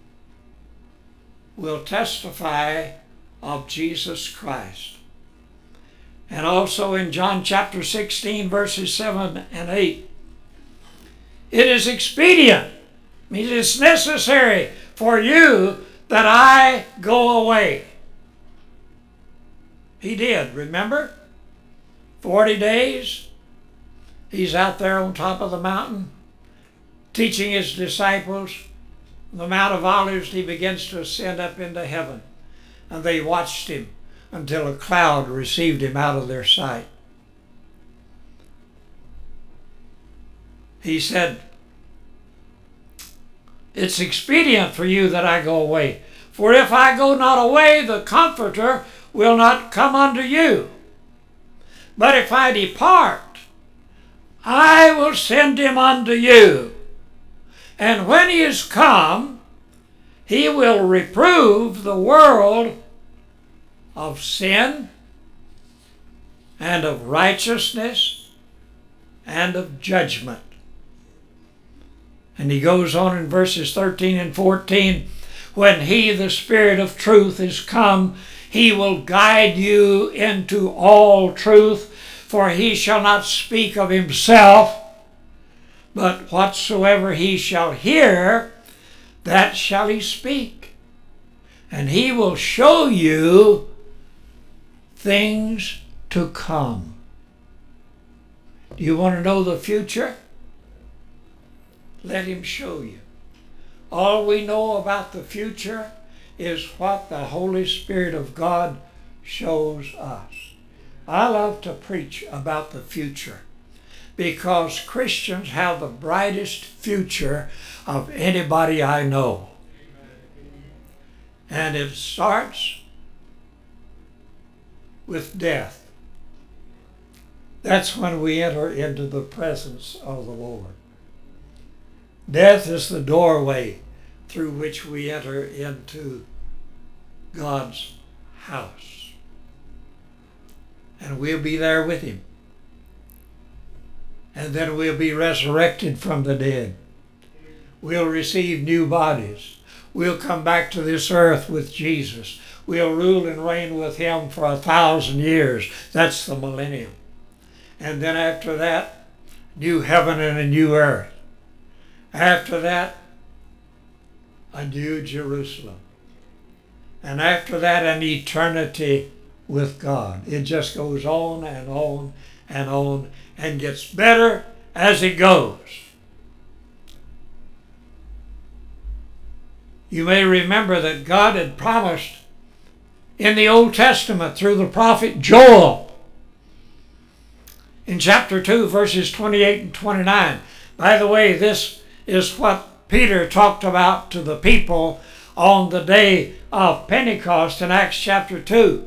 will testify of Jesus Christ. And also in John chapter 16, verses 7 and 8, it is expedient, means it's necessary for you that I go away. He did, remember? 40 days, he's out there on top of the mountain, teaching his disciples. On the Mount of Olives, he begins to ascend up into heaven. And they watched him until a cloud received him out of their sight. He said, it's expedient for you that I go away. For if I go not away, the Comforter will not come unto you. But if I depart, I will send him unto you. And when he is come, he will reprove the world of sin and of righteousness and of judgment. And he goes on in verses 13 and 14, when he, the Spirit of truth, is come, he will guide you into all truth, for he shall not speak of himself, but whatsoever he shall hear, that shall he speak. And he will show you things to come. Do you want to know the future? Let him show you. All we know about the future is what the Holy Spirit of God shows us. I love to preach about the future because Christians have the brightest future of anybody I know. And it starts with death. That's when we enter into the presence of the Lord. Death is the doorway through which we enter into God's house. And we'll be there with him. And then we'll be resurrected from the dead. We'll receive new bodies. We'll come back to this earth with Jesus. We'll rule and reign with him for 1,000 years. That's the millennium. And then after that, new heaven and a new earth. After that, a new Jerusalem. And after that, an eternity with God. It just goes on and on and on and gets better as it goes. You may remember that God had promised in the Old Testament through the prophet Joel in chapter 2, verses 28 and 29. By the way, this is what Peter talked about to the people on the day of Pentecost in Acts chapter 2.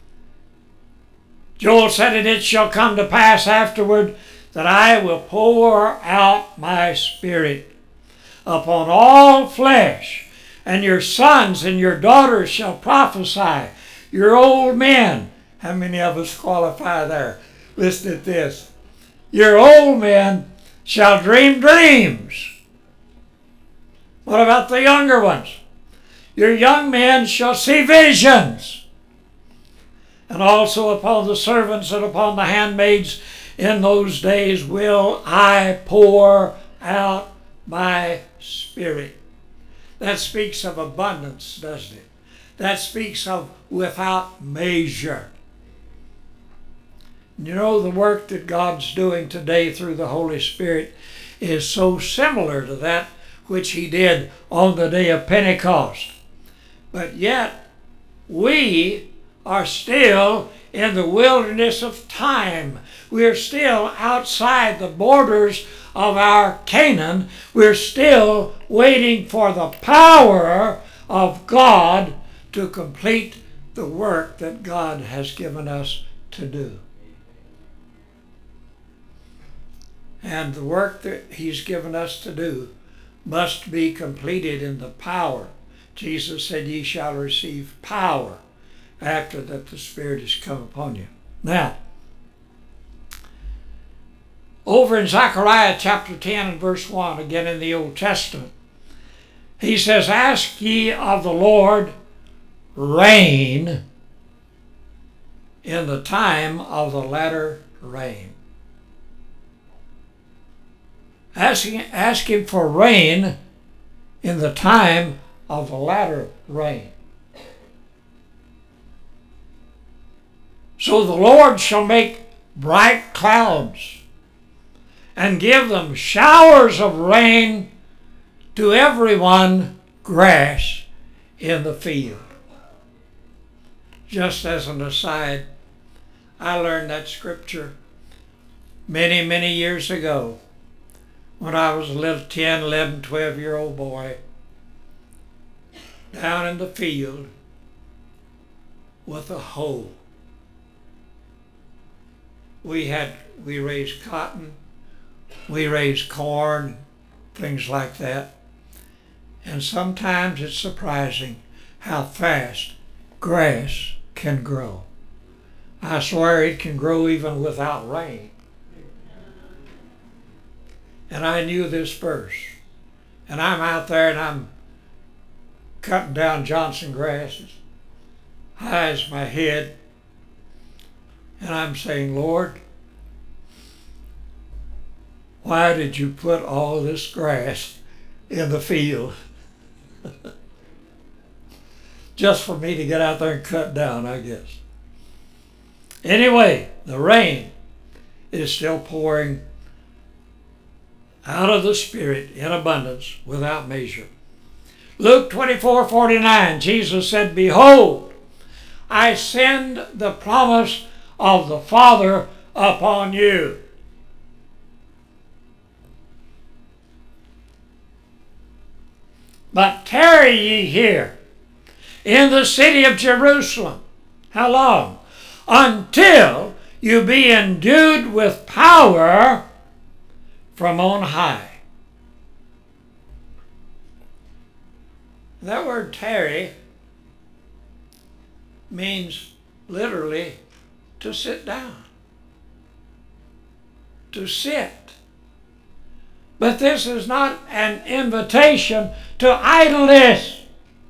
Joel said, and it shall come to pass afterward that I will pour out my Spirit upon all flesh, and your sons and your daughters shall prophesy. Your old men, how many of us qualify there? Listen at this. Your old men shall dream dreams. What about the younger ones? Your young men shall see visions. And also upon the servants and upon the handmaids in those days will I pour out my Spirit. That speaks of abundance, doesn't it? That speaks of without measure. You know, the work that God's doing today through the Holy Spirit is so similar to that which He did on the day of Pentecost. But yet, we are still in the wilderness of time. We're still outside the borders of our Canaan. We're still waiting for the power of God to complete the work that God has given us to do. And the work that He's given us to do must be completed in the power. Jesus said, "Ye shall receive power after that the Spirit has come upon you." Now, over in Zechariah chapter 10 and verse 1, again in the Old Testament, He says, "Ask ye of the Lord rain in the time of the latter rain." Ask Him for rain in the time of the latter rain. "So the Lord shall make bright clouds and give them showers of rain to everyone grass in the field." Just as an aside, I learned that scripture many, many years ago when I was a little 10, 11, 12-year-old boy down in the field with a hoe. We raised cotton, we raised corn, things like that. And sometimes it's surprising how fast grass can grow. I swear it can grow even without rain. And I knew this verse. And I'm out there and I'm cutting down Johnson grass as high as my head. And I'm saying, "Lord, why did you put all this grass in the field?" Just for me to get out there and cut down, I guess. Anyway, the rain is still pouring out of the Spirit in abundance without measure. Luke 24:49, Jesus said, "Behold, I send the promise of the Father upon you." "But tarry ye here in the city of Jerusalem." How long? "Until you be endued with power from on high." That word tarry means literally to sit down, to sit. But this is not an invitation to idleness.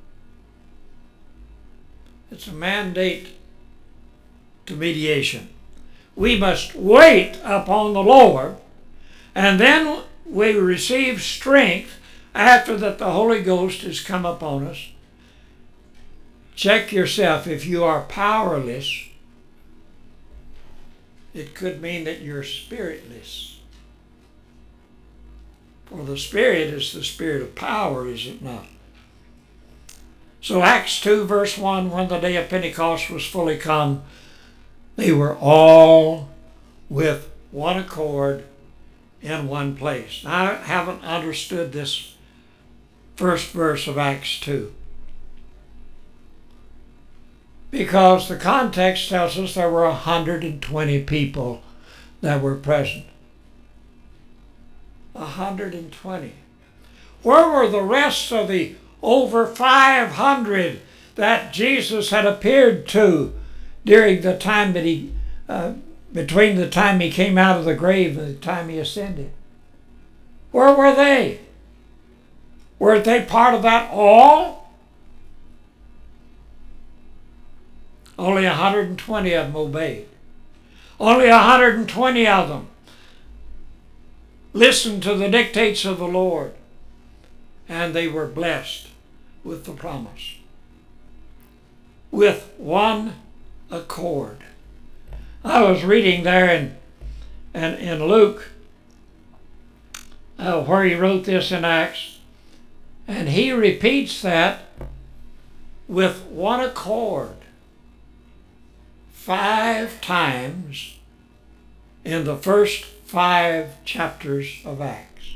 It's a mandate to mediation. We must wait upon the Lord, and then we receive strength after that the Holy Ghost has come upon us. Check yourself. If you are powerless, it could mean that you're spiritless. For the Spirit is the Spirit of power, is it not? So Acts 2 verse 1, when the day of Pentecost was fully come, they were all with one accord in one place. Now, I haven't understood this first verse of Acts 2, because the context tells us there were 120 people that were present. 120. Where were the rest of the over 500 that Jesus had appeared to during the time that he, between the time he came out of the grave and the time he ascended? Where were they? Weren't they part of that all? Only 120 of them obeyed. Only 120 of them listened to the dictates of the Lord, and they were blessed with the promise. With one accord. I was reading there in Luke where he wrote this in Acts, and he repeats that with one accord 5 times in the first 5 chapters of Acts.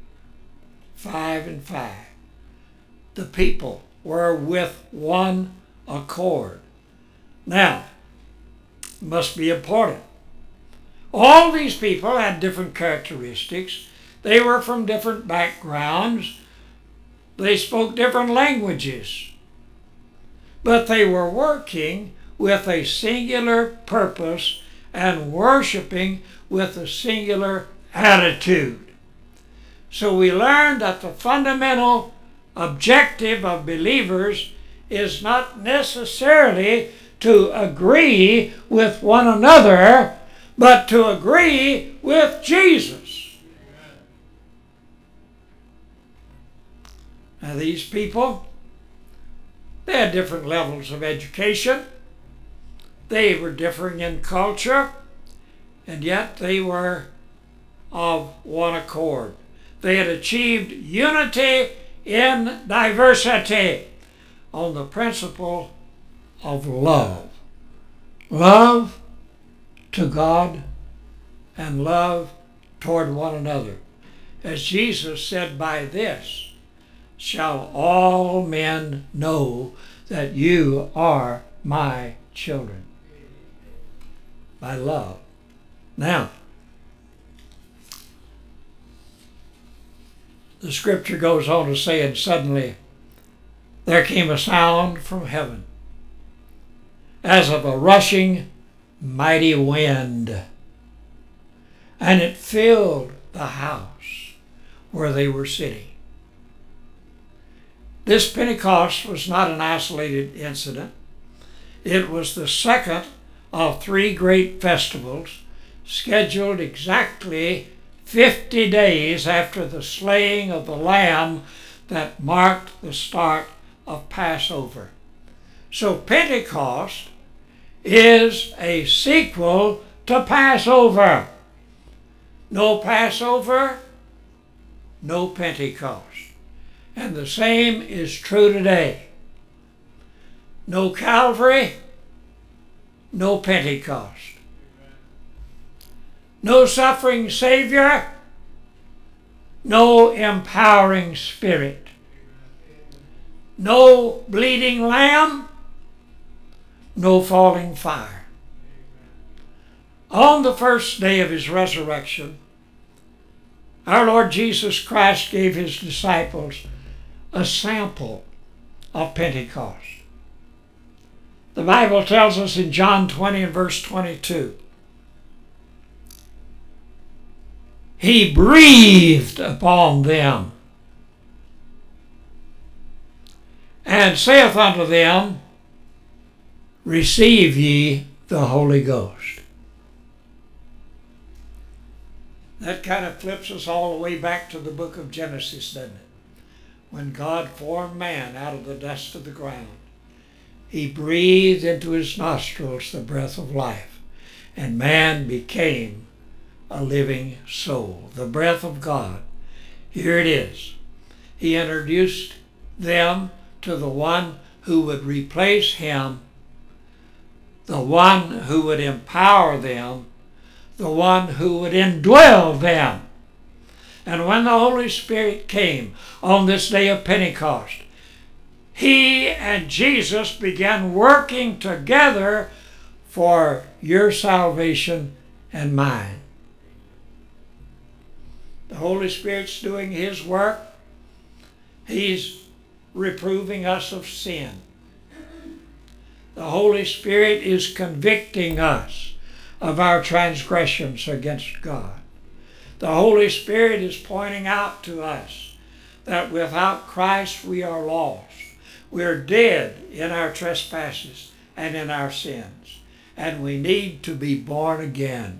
5 and 5. The people were with one accord. Now, must be important. All these people had different characteristics. They were from different backgrounds. They spoke different languages. But they were working with a singular purpose and worshiping with a singular attitude. So we learned that the fundamental objective of believers is not necessarily to agree with one another, but to agree with Jesus. Now these people, they had different levels of education. They were differing in culture, and yet they were of one accord. They had achieved unity in diversity on the principle of love. Love to God and love toward one another. As Jesus said, by this shall all men know that you are my children. By love. Now, the scripture goes on to say, and suddenly there came a sound from heaven as of a rushing mighty wind, and it filled the house where they were sitting. This Pentecost was not an isolated incident. It was the second of 3 great festivals scheduled exactly 50 days after the slaying of the Lamb that marked the start of Passover. So Pentecost is a sequel to Passover. No Passover, no Pentecost. And the same is true today. No Calvary, no Pentecost. No suffering Savior, no empowering Spirit. No bleeding Lamb, no falling fire. On the first day of his resurrection, our Lord Jesus Christ gave his disciples a sample of Pentecost. The Bible tells us in John 20 and verse 22, he breathed upon them and saith unto them, receive ye the Holy Ghost. That kind of flips us all the way back to the book of Genesis, doesn't it? When God formed man out of the dust of the ground, he breathed into his nostrils the breath of life, and man became a living soul. The breath of God. Here it is. He introduced them to the one who would replace him, the one who would empower them, the one who would indwell them. And when the Holy Spirit came on this day of Pentecost, he and Jesus began working together for your salvation and mine. The Holy Spirit's doing his work. He's reproving us of sin. The Holy Spirit is convicting us of our transgressions against God. The Holy Spirit is pointing out to us that without Christ we are lost. We're dead in our trespasses and in our sins, and we need to be born again.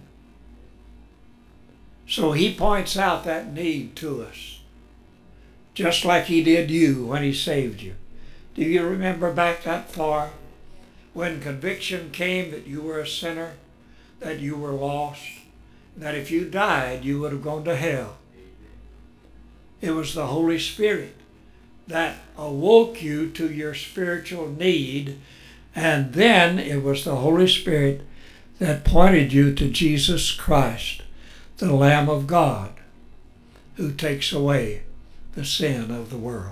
So he points out that need to us, just like he did you when he saved you. Do you remember back that far when conviction came that you were a sinner, that you were lost, that if you died you would have gone to hell? It was the Holy Spirit that awoke you to your spiritual need, and then it was the Holy Spirit that pointed you to Jesus Christ, the Lamb of God, who takes away the sin of the world.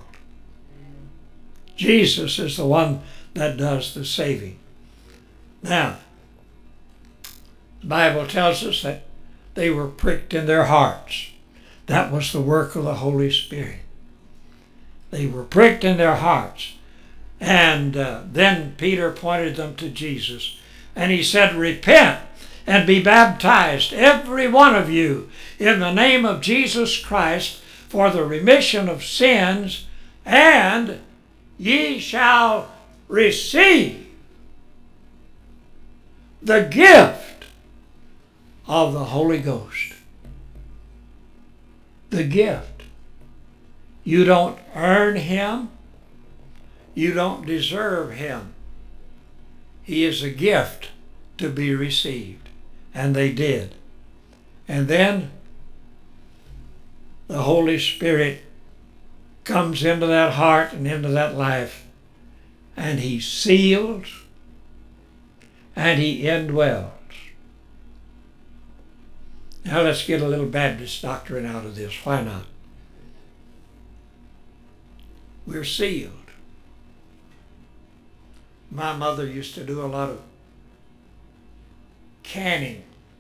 Jesus is the one that does the saving. Now, the Bible tells us that they were pricked in their hearts. That was the work of the Holy Spirit. They were pricked in their hearts. And then Peter pointed them to Jesus. And he said, repent and be baptized, every one of you, in the name of Jesus Christ, for the remission of sins, and ye shall receive the gift of the Holy Ghost. The gift. You don't earn him. You don't deserve him. He is a gift to be received. And they did. And then the Holy Spirit comes into that heart and into that life, and he seals and he indwells. Now let's get a little Baptist doctrine out of this. Why not? We're sealed. My mother used to do a lot of canning.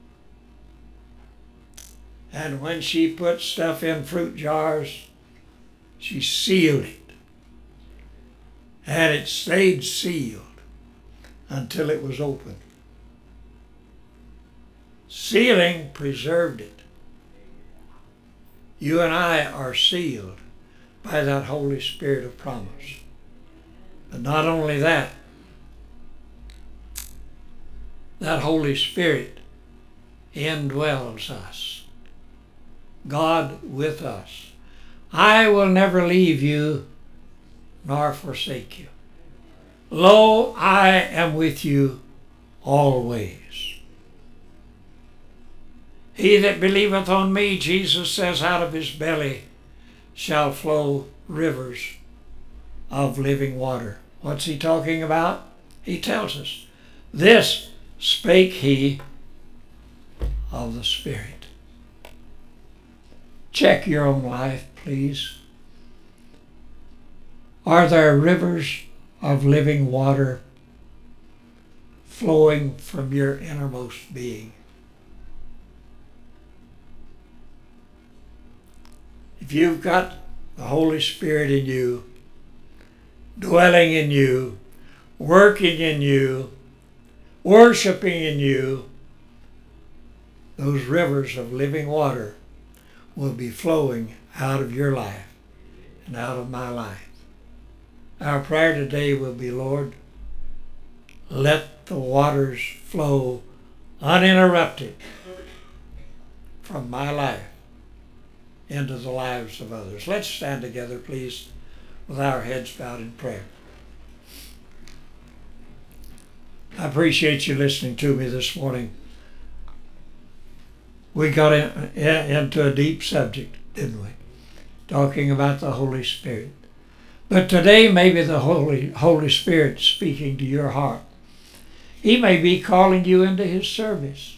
And when she put stuff in fruit jars, she sealed it. And it stayed sealed until it was opened. Sealing preserved it. You and I are sealed by that Holy Spirit of promise. But not only that, that Holy Spirit indwells us. God with us. I will never leave you nor forsake you. Lo, I am with you always. He that believeth on me, Jesus says, out of his belly shall flow rivers of living water. What's he talking about? He tells us, this spake he of the Spirit. Check your own life, please. Are there rivers of living water flowing from your innermost being? If you've got the Holy Spirit in you, dwelling in you, working in you, worshiping in you, those rivers of living water will be flowing out of your life and out of my life. Our prayer today will be, Lord, let the waters flow uninterrupted from my life into the lives of others. Let's stand together, please, with our heads bowed in prayer. I appreciate you listening to me this morning. We got into a deep subject, didn't we? Talking about the Holy Spirit. But today, maybe the Holy Spirit speaking to your heart. He may be calling you into his service.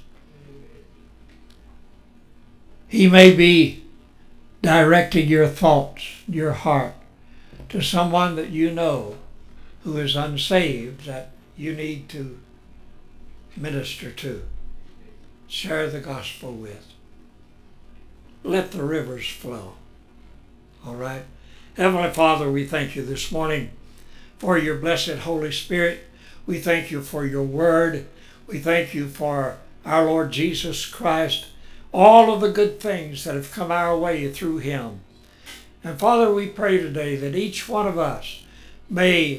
He may be directing your thoughts, your heart, to someone that you know who is unsaved that you need to minister to, share the gospel with. Let the rivers flow. All right? Heavenly Father, we thank you this morning for your blessed Holy Spirit. We thank you for your word. We thank you for our Lord Jesus Christ, all of the good things that have come our way through him. And Father, we pray today that each one of us may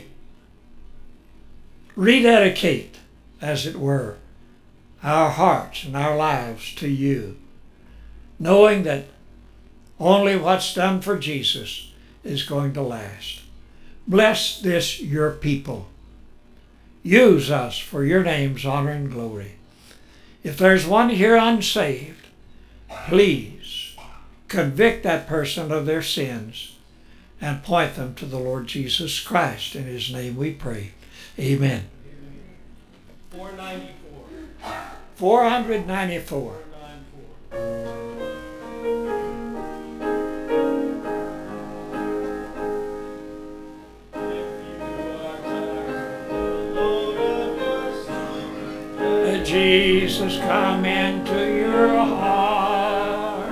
rededicate, as it were, our hearts and our lives to you, knowing that only what's done for Jesus is going to last. Bless this your people. Use us for your name's honor and glory. If there's one here unsaved, please convict that person of their sins and point them to the Lord Jesus Christ. In his name we pray. Amen. 494. 494. 494. Jesus, come into your heart.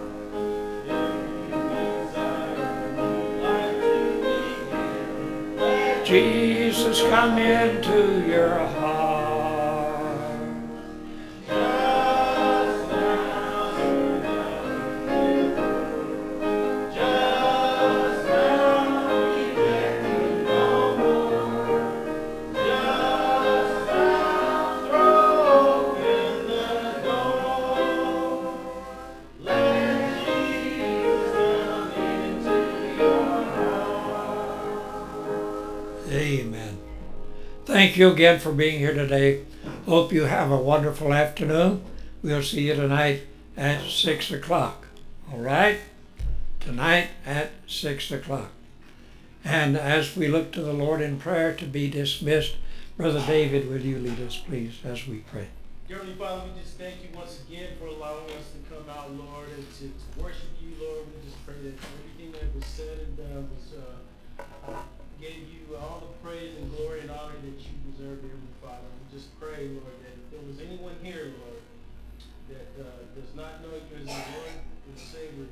Jesus, come into your heart. Amen. Thank you again for being here today. Hope you have a wonderful afternoon. We'll see you tonight at 6 o'clock. All right? Tonight at 6 o'clock. And as we look to the Lord in prayer to be dismissed, Brother David, will you lead us, please, as we pray? Dear Heavenly Father, we just thank you once again for allowing us to come out, Lord, and to worship you, Lord. We just pray that everything that was said and done was gave you all the praise and glory and honor that you deserve, dear Heavenly Father. We just pray, Lord, that if there was anyone here, Lord, that does not know you as the Lord and Savior,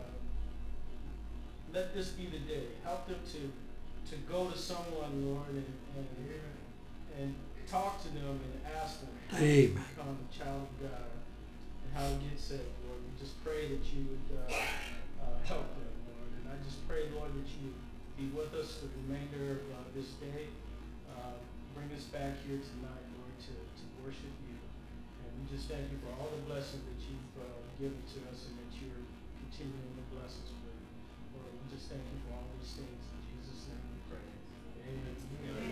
let this be the day. Help them to go to someone, Lord, and talk to them and ask them how to become a child of God and how to get saved, Lord. We just pray that you would help them, Lord. And I just pray, Lord, that you would be with us the remainder of this day. Bring us back here tonight, Lord, to worship you. And we just thank you for all the blessings that you've given to us and that you're continuing to bless us with. Lord, we just thank you for all these things. In Jesus' name we pray. Amen.